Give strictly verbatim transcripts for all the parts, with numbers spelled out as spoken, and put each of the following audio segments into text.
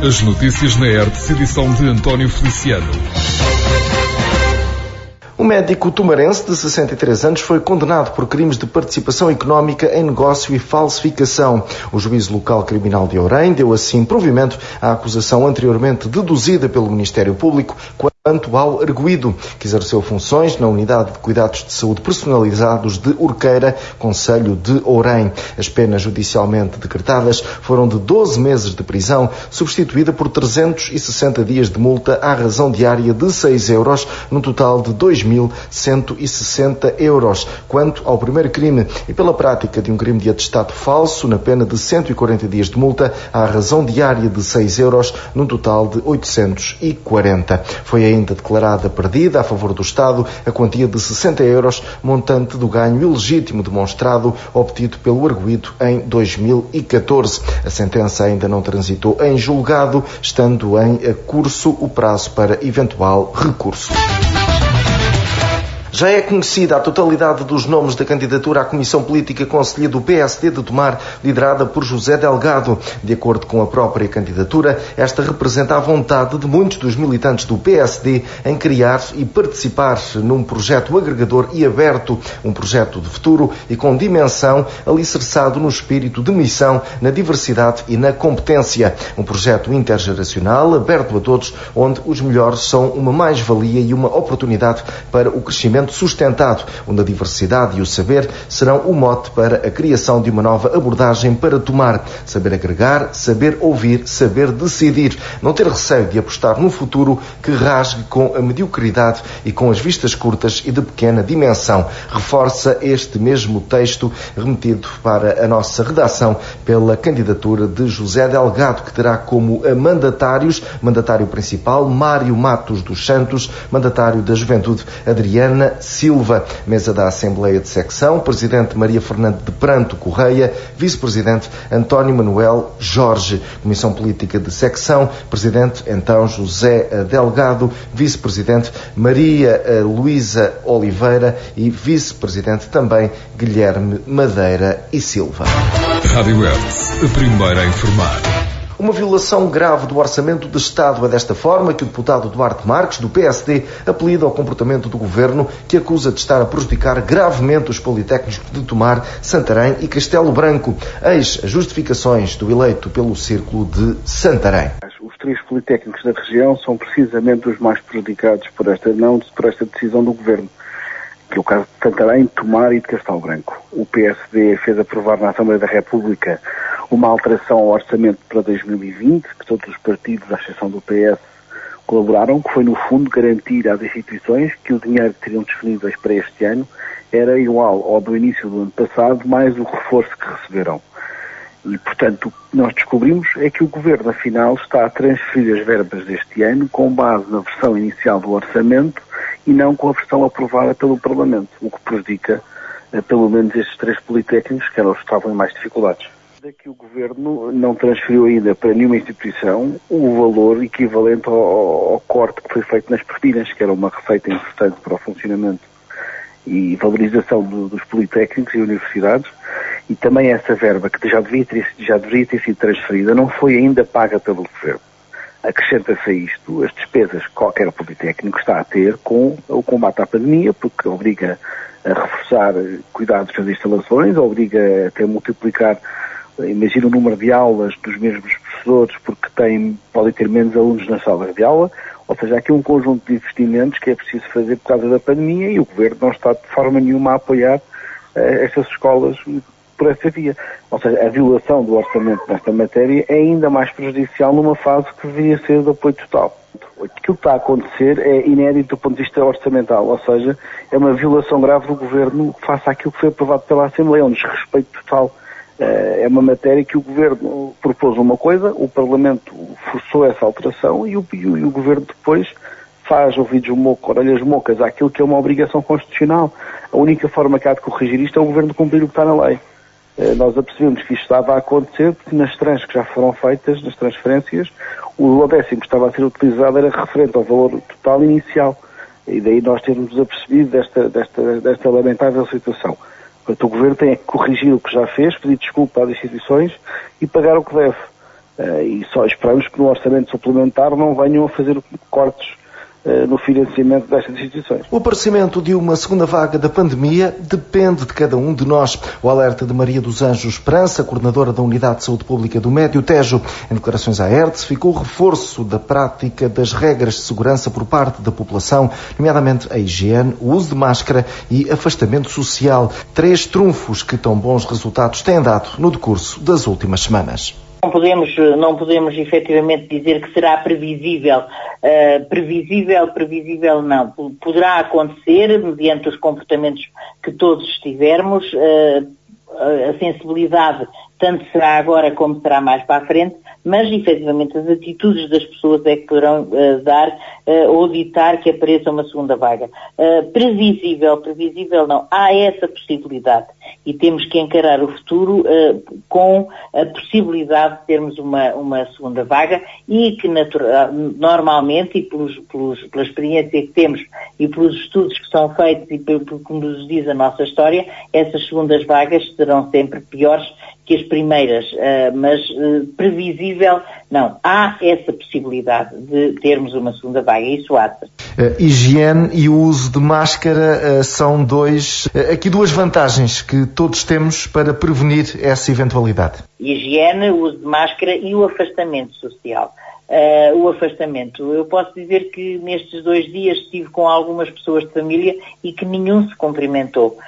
As notícias na Ertz, edição de António Feliciano. Um médico tumarense de sessenta e três anos foi condenado por crimes de participação económica em negócio e falsificação. O juízo local criminal de Ourém deu assim provimento à acusação anteriormente deduzida pelo Ministério Público quanto ao arguido, que exerceu funções na Unidade de Cuidados de Saúde Personalizados de Urqueira, concelho de Ourém. As penas judicialmente decretadas foram de doze meses de prisão, substituída por trezentos e sessenta dias de multa à razão diária de seis euros, num total de dois mil cento e sessenta euros. Quanto ao primeiro crime, e pela prática de um crime de atestado falso, na pena de cento e quarenta dias de multa à razão diária de seis euros, num total de oitocentos e quarenta. Foi ainda declarada perdida a favor do Estado a quantia de sessenta euros, montante do ganho ilegítimo demonstrado obtido pelo arguido em dois mil e catorze. A sentença ainda não transitou em julgado, estando em curso o prazo para eventual recurso. Já é conhecida a totalidade dos nomes da candidatura à Comissão Política Conselhia do P S D de Tomar, liderada por José Delgado. De acordo com a própria candidatura, esta representa a vontade de muitos dos militantes do P S D em criar e participar num projeto agregador e aberto, um projeto de futuro e com dimensão alicerçado no espírito de missão, na diversidade e na competência. Um projeto intergeracional, aberto a todos, onde os melhores são uma mais-valia e uma oportunidade para o crescimento sustentado, onde a diversidade e o saber serão o mote para a criação de uma nova abordagem para tomar. Saber agregar, saber ouvir, saber decidir. Não ter receio de apostar num futuro que rasgue com a mediocridade e com as vistas curtas e de pequena dimensão. Reforça este mesmo texto remetido para a nossa redação pela candidatura de José Delgado, que terá como mandatários, mandatário principal, Mário Matos dos Santos, mandatário da Juventude, Adriana Silva, mesa da Assembleia de Secção, presidente Maria Fernanda de Pranto Correia, vice-presidente António Manuel Jorge, Comissão Política de Secção, presidente então José Delgado, vice-presidente Maria Luísa Oliveira e vice-presidente também Guilherme Madeira e Silva. Rádio Ertz, a primeira a informar. Uma violação grave do Orçamento de Estado. É desta forma que o deputado Duarte Marques, do P S D, apelida ao comportamento do Governo, que acusa de estar a prejudicar gravemente os politécnicos de Tomar, Santarém e Castelo Branco. Eis as justificações do eleito pelo Círculo de Santarém. Os três politécnicos da região são precisamente os mais prejudicados por esta, não por esta decisão do Governo, que é o caso de Santarém, Tomar e de Castelo Branco. O P S D fez aprovar na Assembleia da República uma alteração ao orçamento para dois mil e vinte, que todos os partidos, à exceção do P S, colaboraram, que foi, no fundo, garantir às instituições que o dinheiro que teriam disponíveis para este ano era igual ao do início do ano passado, mais o reforço que receberam. E, portanto, o que nós descobrimos é que o Governo, afinal, está a transferir as verbas deste ano com base na versão inicial do orçamento e não com a versão aprovada pelo Parlamento, o que prejudica, eh, pelo menos, estes três politécnicos, que eram os que estavam em mais dificuldades. Que o Governo não transferiu ainda para nenhuma instituição o valor equivalente ao, ao corte que foi feito nas propinas, que era uma receita importante para o funcionamento e valorização do, dos politécnicos e universidades, e também essa verba, que já deveria, ter, já deveria ter sido transferida, não foi ainda paga pelo Governo. Acrescenta-se a isto as despesas que qualquer politécnico está a ter com o combate à pandemia, porque obriga a reforçar cuidados nas instalações, obriga até a multiplicar. Imagina o número de aulas dos mesmos professores, porque tem, podem ter menos alunos nas salas de aula, ou seja, há aqui um conjunto de investimentos que é preciso fazer por causa da pandemia e o Governo não está de forma nenhuma a apoiar uh, estas escolas por essa via. Ou seja, a violação do orçamento nesta matéria é ainda mais prejudicial numa fase que deveria ser de apoio total. Aquilo que está a acontecer é inédito do ponto de vista orçamental, ou seja, é uma violação grave do Governo face àquilo que foi aprovado pela Assembleia, um desrespeito total. É uma matéria que o Governo propôs uma coisa, o Parlamento forçou essa alteração e o, e o, e o Governo depois faz ouvidos mocos, orelhas mocas àquilo que é uma obrigação constitucional. A única forma que há de corrigir isto é o Governo cumprir o que está na lei. Nós apercebemos que isto estava a acontecer porque nas trans que já foram feitas, nas transferências, o décimo que estava a ser utilizado era referente ao valor total inicial. E daí nós termos apercebido desta, desta, desta lamentável situação. Portanto, o Governo tem que corrigir o que já fez, pedir desculpa às instituições e pagar o que deve. Uh, e só esperamos que no orçamento suplementar não venham a fazer cortes uh, no financiamento destas instituições. O aparecimento de uma segunda vaga da pandemia depende de cada um de nós. O alerta de Maria dos Anjos Esperança, coordenadora da Unidade de Saúde Pública do Médio Tejo. Em declarações à R T S, ficou o reforço da prática das regras de segurança por parte da população, nomeadamente a higiene, o uso de máscara e afastamento social. Três trunfos que tão bons resultados têm dado no decurso das últimas semanas. Não podemos, não podemos efetivamente dizer que será previsível. Uh, previsível, previsível não. Poderá acontecer, mediante os comportamentos que todos tivermos, uh, a sensibilidade tanto será agora como será mais para a frente, mas efetivamente as atitudes das pessoas é que poderão uh, dar uh, ou ditar que apareça uma segunda vaga. Uh, previsível, previsível não. Há essa possibilidade e temos que encarar o futuro uh, com a possibilidade de termos uma, uma segunda vaga e que natural, normalmente, e pelos, pelos, pela experiência que temos e pelos estudos que são feitos e pelo que nos diz a nossa história, essas segundas vagas serão sempre piores que as primeiras, uh, mas uh, previsível, não. Há essa possibilidade de termos uma segunda vaga, isso há. Uh, higiene e o uso de máscara uh, são dois, uh, aqui duas vantagens que todos temos para prevenir essa eventualidade. Higiene, o uso de máscara e o afastamento social. Uh, o afastamento. Eu posso dizer que nestes dois dias estive com algumas pessoas de família e que nenhum se cumprimentou.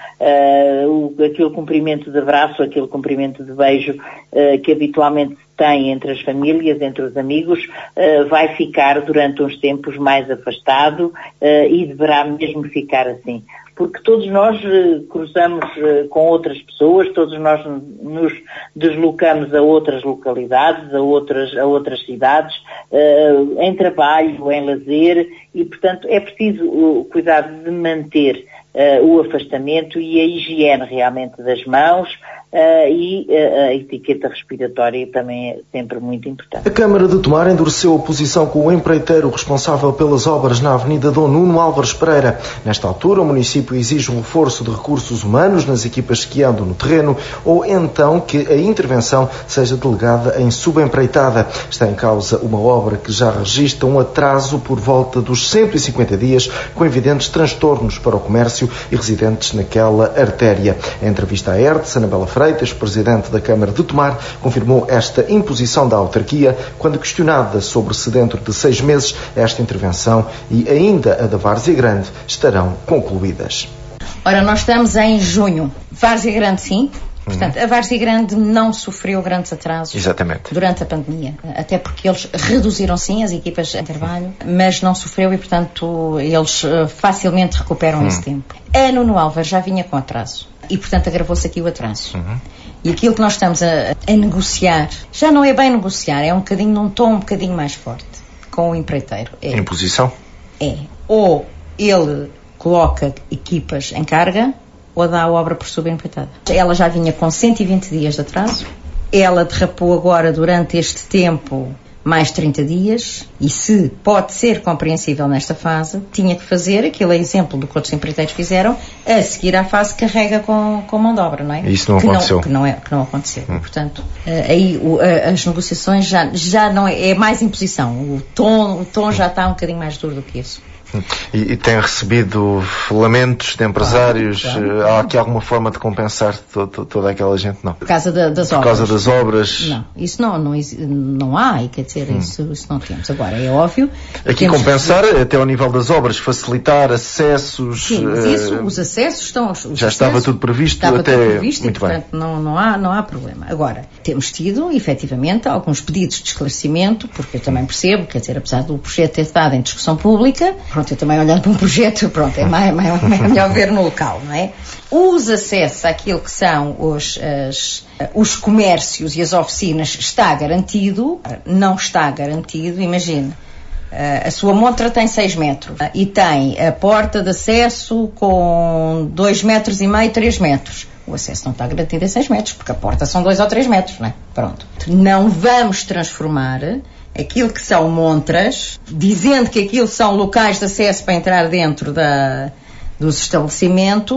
Uh, o, aquele cumprimento de abraço, aquele cumprimento de beijo uh, que habitualmente se tem entre as famílias, entre os amigos, uh, vai ficar durante uns tempos mais afastado uh, e deverá mesmo ficar assim. Porque todos nós uh, cruzamos uh, com outras pessoas, todos nós nos deslocamos a outras localidades, a outras, a outras cidades, uh, em trabalho, em lazer, e, portanto, é preciso o cuidado de manter uh, o afastamento e a higiene realmente das mãos, Uh, e uh, a etiqueta respiratória também é sempre muito importante. A Câmara de Tomar endureceu a posição com o empreiteiro responsável pelas obras na Avenida Dom Nuno Álvares Pereira. Nesta altura, o município exige um reforço de recursos humanos nas equipas que andam no terreno ou então que a intervenção seja delegada em subempreitada. Está em causa uma obra que já registra um atraso por volta dos cento e cinquenta dias, com evidentes transtornos para o comércio e residentes naquela artéria. Em entrevista à R T S, Anabela Freitas, presidente da Câmara de Tomar, confirmou esta imposição da autarquia quando questionada sobre se dentro de seis meses esta intervenção e ainda a da Várzea Grande estarão concluídas. Ora, nós estamos em junho. Várzea Grande, sim. Portanto, a Várzea Grande não sofreu grandes atrasos. Exatamente. Durante a pandemia. Até porque eles reduziram, sim, as equipas de trabalho, mas não sofreu e, portanto, eles facilmente recuperam hum. esse tempo. A Nuno Álvares já vinha com atraso. E, portanto, agravou-se aqui o atraso. Uhum. E aquilo que nós estamos a, a negociar, já não é bem negociar, é um bocadinho num tom um bocadinho mais forte com o empreiteiro. É, imposição? É. Ou ele coloca equipas em carga, ou dá a obra por subempreitada. Ela já vinha com cento e vinte dias de atraso. Ela derrapou agora, durante este tempo, mais trinta dias, e se pode ser compreensível nesta fase, tinha que fazer aquele exemplo do que outros empreiteiros fizeram, a seguir à fase carrega com, com mão de obra, não é? Isso não que aconteceu. Não, que, não é, que não aconteceu. Hum. Portanto, aí o, as negociações já, já não é, é mais imposição. O tom, o tom já está um bocadinho mais duro do que isso. E, e tem recebido lamentos de empresários? Claro, claro. Há aqui alguma forma de compensar todo, toda aquela gente? Não. Por causa da, das Por obras? Por causa das obras? Não, isso não, não, não há, e quer dizer, hum. isso, isso não temos. Agora, é óbvio... Aqui compensar recebido... até ao nível das obras, facilitar acessos... Sim, mas isso, uh, os acessos estão... Os já acessos, estava tudo previsto estava até... Tudo previsto muito e, portanto, bem. Não, não, há, não há problema. Agora, temos tido, efetivamente, alguns pedidos de esclarecimento, porque eu também percebo, quer dizer, apesar do projeto ter estado em discussão pública, pronto, eu também olhando para um projeto, pronto, é, mais, mais, é melhor ver no local, não é? Os acessos àquilo que são os, as, os comércios e as oficinas está garantido, não está garantido, imagine, a sua montra tem seis metros e tem a porta de acesso com dois metros e meio, três metros. O acesso não está garantido a seis metros, porque a porta são dois ou três metros, não é? Pronto. Não vamos transformar aquilo que são montras, dizendo que aquilo são locais de acesso para entrar dentro da, dos estabelecimentos,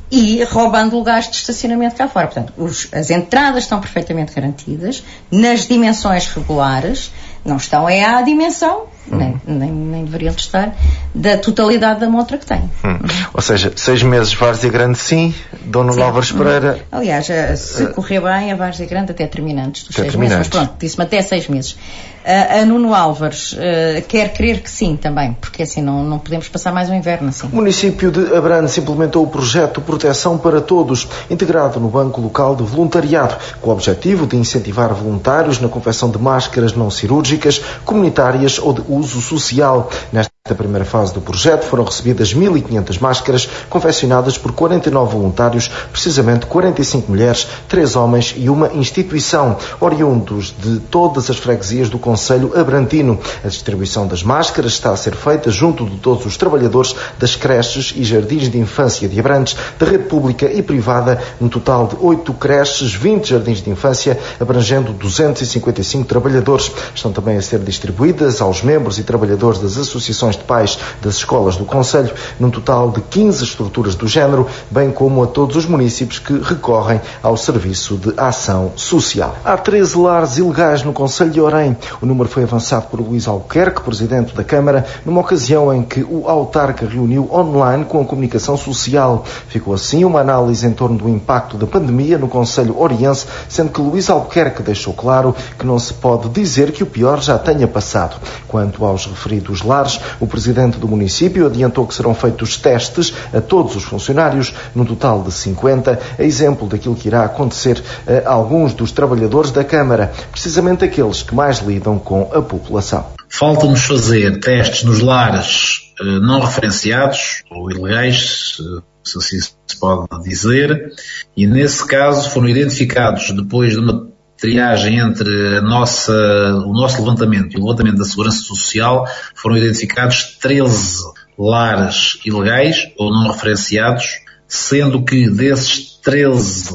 e roubando lugares de estacionamento cá fora. Portanto, os, as entradas estão perfeitamente garantidas, nas dimensões regulares, não estão é à dimensão, hum. nem, nem, nem deveriam estar, da totalidade da montra que têm. Hum. Ou seja, seis meses Várzea Grande sim, Dona Nuno Álvares Pereira... Aliás, se correr bem, a Várzea Grande até terminantes dos até seis terminantes. meses, mas pronto, disse-me até seis meses. Uh, a Nuno Álvares uh, quer crer que sim também, porque assim não, não podemos passar mais um inverno assim. O município de Abrantes implementou o projeto Proteção para Todos, integrado no Banco Local de Voluntariado, com o objetivo de incentivar voluntários na confecção de máscaras não cirúrgicas, comunitárias ou de uso social. Nesta primeira fase do projeto foram recebidas mil e quinhentas máscaras confeccionadas por quarenta e nove voluntários, precisamente quarenta e cinco mulheres, três homens e uma instituição, oriundos de todas as freguesias do Concelho Abrantino. A distribuição das máscaras está a ser feita junto de todos os trabalhadores das creches e jardins de infância de Abrantes, da rede pública e privada, um total de oito creches, vinte jardins de infância, abrangendo duzentos e cinquenta e cinco trabalhadores. Estão também a ser distribuídas aos membros e trabalhadores das associações de pais das escolas do Concelho, num total de quinze estruturas do género, bem como a todos os municípios que recorrem ao Serviço de Ação Social. Há treze lares ilegais no Concelho de Orém. O número foi avançado por Luís Albuquerque, presidente da Câmara, numa ocasião em que o autarca reuniu online com a comunicação social. Ficou assim uma análise em torno do impacto da pandemia no Concelho Oriense, sendo que Luís Albuquerque deixou claro que não se pode dizer que o pior já tenha passado. Quanto aos referidos lares, o presidente do município adiantou que serão feitos testes a todos os funcionários, num total de cinquenta, a exemplo daquilo que irá acontecer a alguns dos trabalhadores da Câmara, precisamente aqueles que mais lidam com a população. Falta-nos fazer testes nos lares eh, não referenciados, ou ilegais, se assim se pode dizer, e nesse caso foram identificados, depois de uma triagem entre a nossa, o nosso levantamento e o levantamento da Segurança Social, foram identificados treze lares ilegais ou não referenciados, sendo que desses treze,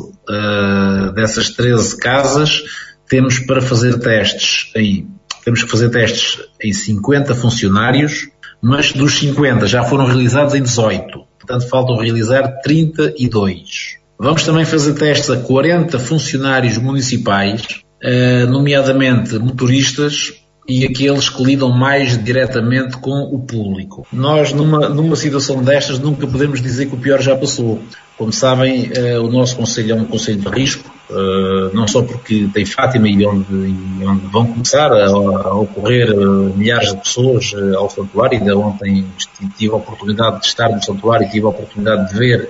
uh, dessas treze casas, temos para fazer testes em, temos que fazer testes em cinquenta funcionários, mas dos cinquenta já foram realizados em dezoito, portanto faltam realizar trinta e dois. Vamos também fazer testes a quarenta funcionários municipais, nomeadamente motoristas e aqueles que lidam mais diretamente com o público. Nós, numa, numa situação destas, nunca podemos dizer que o pior já passou. Como sabem, o nosso concelho é um concelho de risco, não só porque tem Fátima e onde, e onde vão começar a, a ocorrer milhares de pessoas ao santuário. Ainda ontem tive a oportunidade de estar no santuário e tive a oportunidade de ver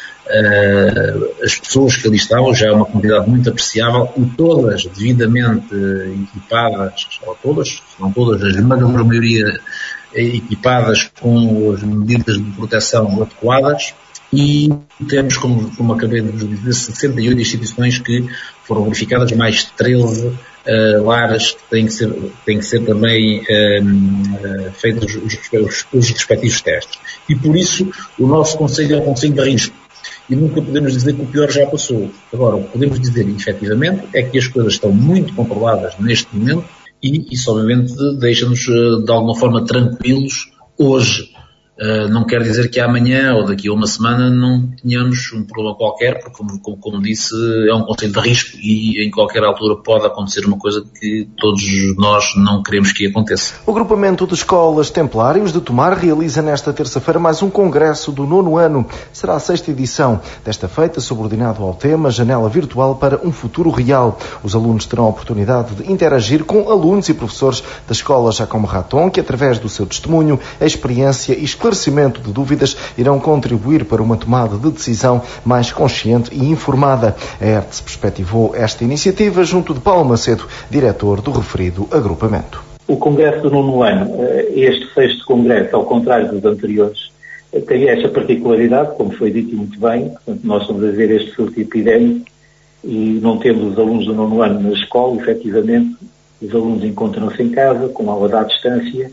Uh, as pessoas que ali estavam, já é uma quantidade muito apreciável, e todas devidamente equipadas, ou todas, se não todas, a esmagadora maioria equipadas com as medidas de proteção adequadas, e temos, como, como acabei de vos dizer, sessenta e oito instituições que foram verificadas, mais treze uh, lares que têm que ser, têm que ser também uh, uh, feitos os, os, os respectivos testes. E por isso o nosso concelho é um concelho de risco. E nunca podemos dizer que o pior já passou. Agora, o que podemos dizer, efetivamente, é que as coisas estão muito controladas neste momento e isso, obviamente, deixa-nos, de alguma forma, tranquilos hoje. Uh, não quer dizer que amanhã ou daqui a uma semana não tenhamos um problema qualquer, porque, como, como, como disse, é um concelho de risco e em qualquer altura pode acontecer uma coisa que todos nós não queremos que aconteça. O Agrupamento de Escolas Templários de Tomar realiza nesta terça-feira mais um congresso do nono ano. Será a sexta edição, desta feita subordinado ao tema Janela Virtual para um Futuro Real. Os alunos terão a oportunidade de interagir com alunos e professores da Escola Jacome Raton, que através do seu testemunho, experiência e esclarecimento de dúvidas irão contribuir para uma tomada de decisão mais consciente e informada. A E R T S perspectivou esta iniciativa junto de Paulo Macedo, diretor do referido agrupamento. O Congresso do nono ano, este sexto Congresso, ao contrário dos anteriores, tem esta particularidade, como foi dito muito bem. Portanto, nós estamos a ver este surto epidémico e não temos os alunos do nono ano na escola, efetivamente. Os alunos encontram-se em casa, com aula à distância,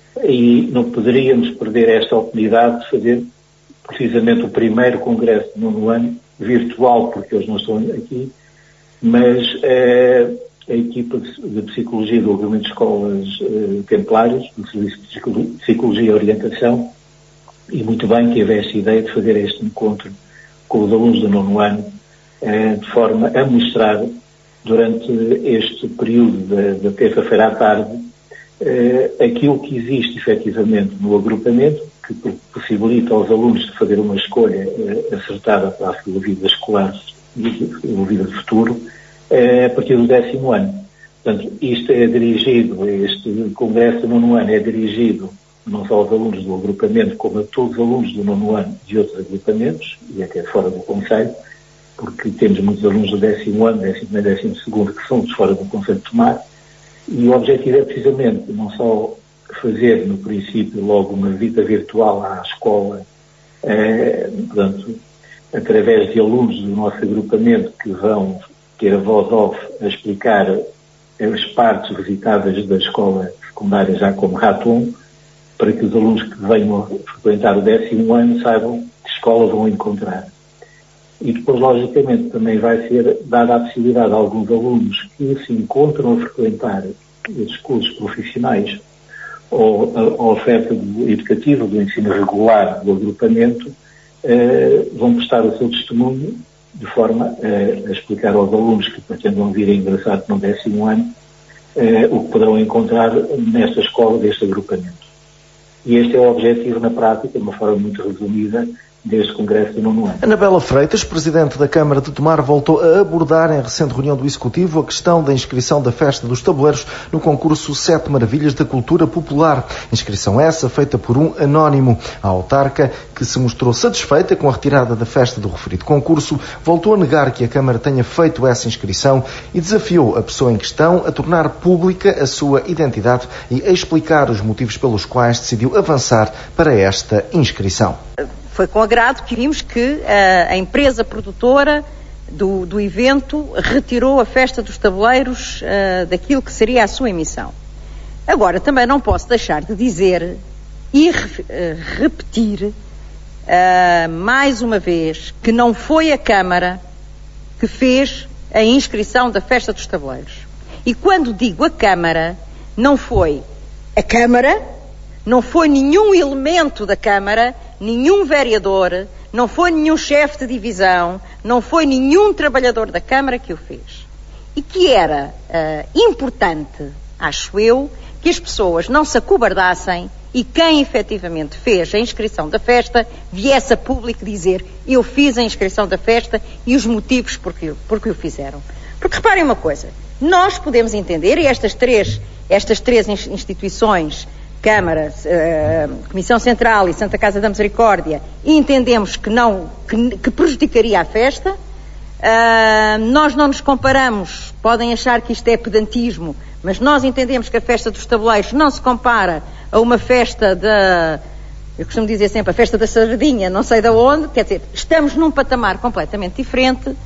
e não poderíamos perder esta oportunidade de fazer precisamente o primeiro congresso do nono ano, virtual, porque eles não estão aqui, mas eh, a equipa de Psicologia do Agrupamento de Escolas eh, Templários, do Serviço de Psicologia e Orientação, e muito bem teve esta ideia de fazer este encontro com os alunos do nono ano, eh, de forma a mostrar, durante este período da, da terça-feira à tarde, eh, aquilo que existe efetivamente no agrupamento, que possibilita aos alunos de fazer uma escolha eh, acertada para a sua vida escolar e a sua vida de futuro, eh, a partir do décimo ano. Portanto, isto é dirigido, este congresso do nono ano é dirigido não só aos alunos do agrupamento, como a todos os alunos do nono ano de outros agrupamentos, e até fora do Conselho, porque temos muitos alunos do décimo ano, décimo primeiro e décimo segundo, que são de fora do Conselho de Tomar, e o objetivo é precisamente não só fazer, no princípio, logo uma visita virtual à escola, eh, portanto, através de alunos do nosso agrupamento que vão ter a voz off a explicar as partes visitadas da escola secundária já como Raton, para que os alunos que venham a frequentar o décimo ano saibam que escola vão encontrar. E depois, logicamente, também vai ser dada a possibilidade a alguns alunos que se encontram a frequentar esses cursos profissionais ou a, a oferta do, educativa do ensino regular do agrupamento, eh, vão prestar o seu testemunho de forma a, a explicar aos alunos que pretendam vir a ingressar no décimo ano eh, o que poderão encontrar nesta escola deste agrupamento. E este é o objetivo na prática, de uma forma muito resumida, deste Congresso do nono ano. Anabela Freitas, Presidente da Câmara de Tomar, voltou a abordar em recente reunião do Executivo a questão da inscrição da Festa dos Tabuleiros no concurso Sete Maravilhas da Cultura Popular. Inscrição essa feita por um anónimo. A autarca, que se mostrou satisfeita com a retirada da festa do referido concurso, voltou a negar que a Câmara tenha feito essa inscrição e desafiou a pessoa em questão a tornar pública a sua identidade e a explicar os motivos pelos quais decidiu avançar para esta inscrição. Foi com agrado que vimos que uh, a empresa produtora do, do evento retirou a Festa dos Tabuleiros uh, daquilo que seria a sua emissão. Agora, também não posso deixar de dizer e re, uh, repetir uh, mais uma vez que não foi a Câmara que fez a inscrição da Festa dos Tabuleiros. E quando digo a Câmara, não foi a Câmara, não foi nenhum elemento da Câmara, nenhum vereador, não foi nenhum chefe de divisão, não foi nenhum trabalhador da Câmara que o fez. E que era uh, importante, acho eu, que as pessoas não se acobardassem e quem efetivamente fez a inscrição da festa viesse a público dizer: eu fiz a inscrição da festa e os motivos porque, porque o fizeram. Porque reparem uma coisa, nós podemos entender, e estas três, estas três instituições, Câmara, uh, Comissão Central e Santa Casa da Misericórdia, entendemos que não, que, que prejudicaria a festa. Uh, nós não nos comparamos, podem achar que isto é pedantismo, mas nós entendemos que a festa dos tabuleiros não se compara a uma festa da, eu costumo dizer sempre, a festa da sardinha, não sei de onde, quer dizer, estamos num patamar completamente diferente uh,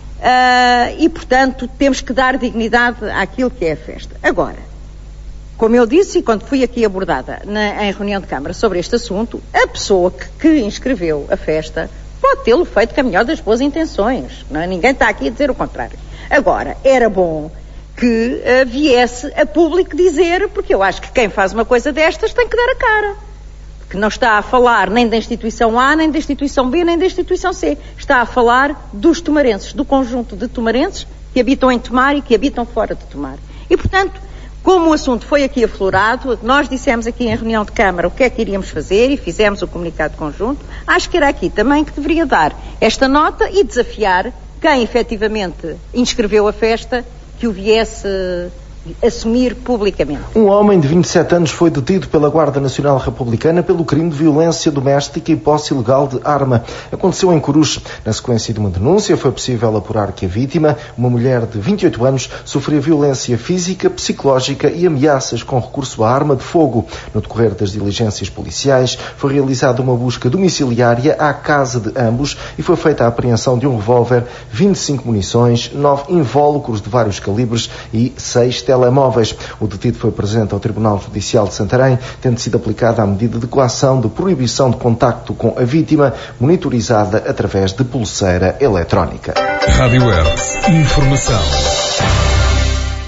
e, portanto, temos que dar dignidade àquilo que é a festa. Agora, como eu disse, e quando fui aqui abordada na, em reunião de Câmara sobre este assunto, a pessoa que, que inscreveu a festa pode tê-lo feito com a melhor das boas intenções. Não é? Ninguém está aqui a dizer o contrário. Agora, era bom que uh, viesse a público dizer, porque eu acho que quem faz uma coisa destas tem que dar a cara. Porque não está a falar nem da instituição A, nem da instituição B, nem da instituição C. Está a falar dos tomarenses, do conjunto de tomarenses que habitam em Tomar e que habitam fora de Tomar. E, portanto, como o assunto foi aqui aflorado, nós dissemos aqui em reunião de Câmara o que é que iríamos fazer e fizemos o comunicado conjunto. Acho que era aqui também que deveria dar esta nota e desafiar quem efetivamente inscreveu a festa que o viesse assumir publicamente. Um homem de vinte e sete anos foi detido pela Guarda Nacional Republicana pelo crime de violência doméstica e posse ilegal de arma. Aconteceu em Coruche. Na sequência de uma denúncia, foi possível apurar que a vítima, uma mulher de vinte e oito anos, sofria violência física, psicológica e ameaças com recurso à arma de fogo. No decorrer das diligências policiais, foi realizada uma busca domiciliária à casa de ambos e foi feita a apreensão de um revólver, vinte e cinco munições, nove invólucros de vários calibres e seis telemóveis. O detido foi presente ao Tribunal Judicial de Santarém, tendo sido aplicada a medida de coação de proibição de contacto com a vítima, monitorizada através de pulseira eletrónica. Rádio Hertz. Informação.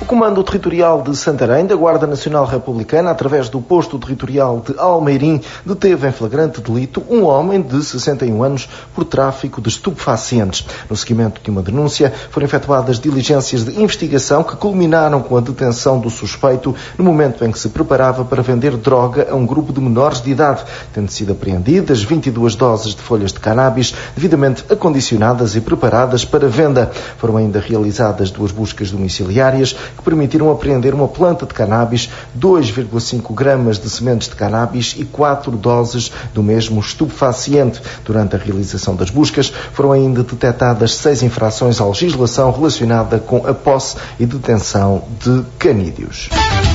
Comando Territorial de Santarém, da Guarda Nacional Republicana, através do Posto Territorial de Almeirim, deteve em flagrante delito um homem de sessenta e um anos por tráfico de estupefacientes. No seguimento de uma denúncia, foram efetuadas diligências de investigação que culminaram com a detenção do suspeito no momento em que se preparava para vender droga a um grupo de menores de idade, tendo sido apreendidas vinte e duas doses de folhas de cannabis devidamente acondicionadas e preparadas para venda. Foram ainda realizadas duas buscas domiciliárias que permitiram apreender uma planta de cannabis, dois vírgula cinco gramas de sementes de cannabis e quatro doses do mesmo estupefaciente. Durante a realização das buscas, foram ainda detectadas seis infrações à legislação relacionada com a posse e detenção de canídeos.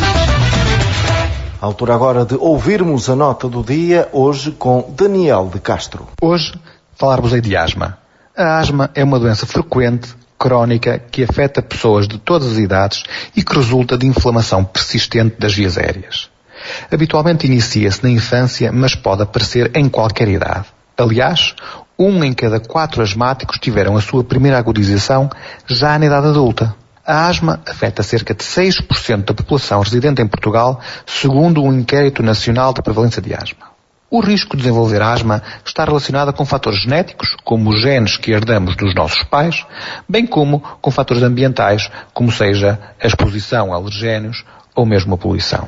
À altura agora de ouvirmos a nota do dia, hoje com Daniel de Castro. Hoje falar-vos-ei de asma. A asma é uma doença frequente, crónica, que afeta pessoas de todas as idades e que resulta de inflamação persistente das vias aéreas. Habitualmente inicia-se na infância, mas pode aparecer em qualquer idade. Aliás, um em cada quatro asmáticos tiveram a sua primeira agudização já na idade adulta. A asma afeta cerca de seis por cento da população residente em Portugal, segundo um inquérito nacional de prevalência de asma. O risco de desenvolver asma está relacionado com fatores genéticos, como os genes que herdamos dos nossos pais, bem como com fatores ambientais, como seja a exposição a alergénios ou mesmo a poluição.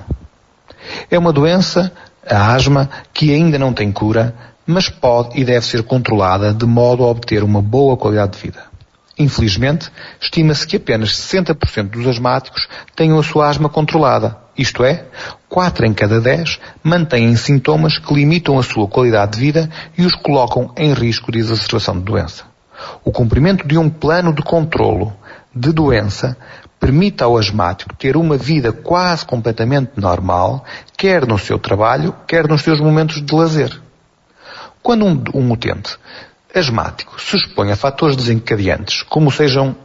É uma doença, a asma, que ainda não tem cura, mas pode e deve ser controlada de modo a obter uma boa qualidade de vida. Infelizmente, estima-se que apenas sessenta por cento dos asmáticos tenham a sua asma controlada, isto é, quatro em cada dez mantêm sintomas que limitam a sua qualidade de vida e os colocam em risco de exacerbação de doença. O cumprimento de um plano de controlo de doença permite ao asmático ter uma vida quase completamente normal, quer no seu trabalho, quer nos seus momentos de lazer. Quando um, um utente asmático se expõe a fatores desencadeantes, como sejam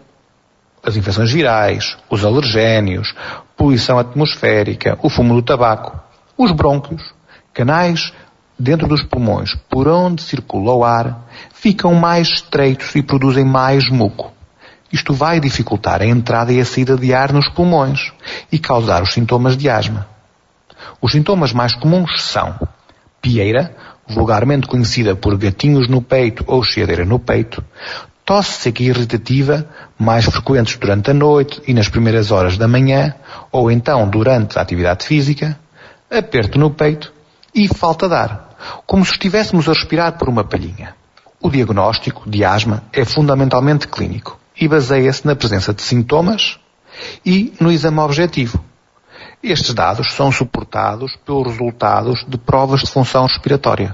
as infecções virais, os alergénios, poluição atmosférica, o fumo do tabaco, os brônquios, canais dentro dos pulmões por onde circula o ar, ficam mais estreitos e produzem mais muco. Isto vai dificultar a entrada e a saída de ar nos pulmões e causar os sintomas de asma. Os sintomas mais comuns são pieira, vulgarmente conhecida por gatinhos no peito ou chiadeira no peito, tosse seca e irritativa, mais frequentes durante a noite e nas primeiras horas da manhã, ou então durante a atividade física, aperto no peito e falta de ar, como se estivéssemos a respirar por uma palhinha. O diagnóstico de asma é fundamentalmente clínico e baseia-se na presença de sintomas e no exame objetivo. Estes dados são suportados pelos resultados de provas de função respiratória.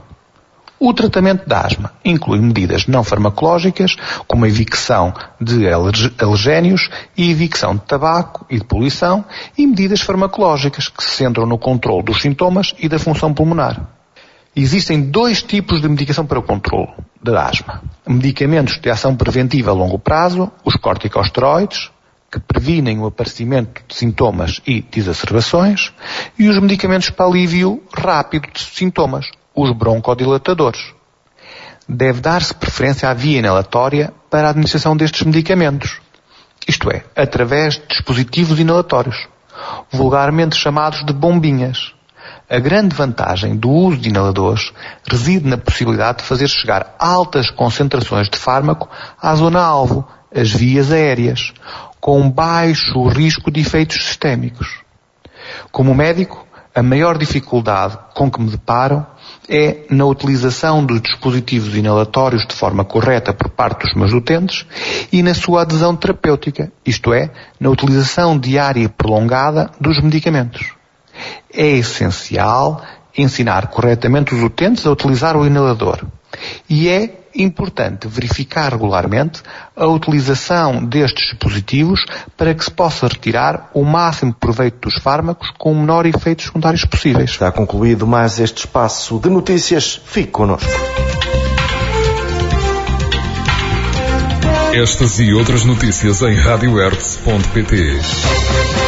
O tratamento da asma inclui medidas não farmacológicas, como a evicção de alergénios e evicção de tabaco e de poluição, e medidas farmacológicas que se centram no controle dos sintomas e da função pulmonar. Existem dois tipos de medicação para o controle da asma. Medicamentos de ação preventiva a longo prazo, os corticosteroides, que previnem o aparecimento de sintomas e de exacerbações, e os medicamentos para alívio rápido de sintomas, os broncodilatadores. Deve dar-se preferência à via inalatória para a administração destes medicamentos, isto é, através de dispositivos inalatórios, vulgarmente chamados de bombinhas. A grande vantagem do uso de inaladores reside na possibilidade de fazer chegar altas concentrações de fármaco à zona-alvo, as vias aéreas, com baixo risco de efeitos sistémicos. Como médico, a maior dificuldade com que me deparo é na utilização dos dispositivos inalatórios de forma correta por parte dos meus utentes e na sua adesão terapêutica, isto é, na utilização diária e prolongada dos medicamentos. É essencial ensinar corretamente os utentes a utilizar o inalador e é importante verificar regularmente a utilização destes dispositivos para que se possa retirar o máximo proveito dos fármacos com o menor efeitos secundários possíveis. Está concluído mais este espaço de notícias. Fique connosco. Estas e outras notícias em rádio hertz ponto pt.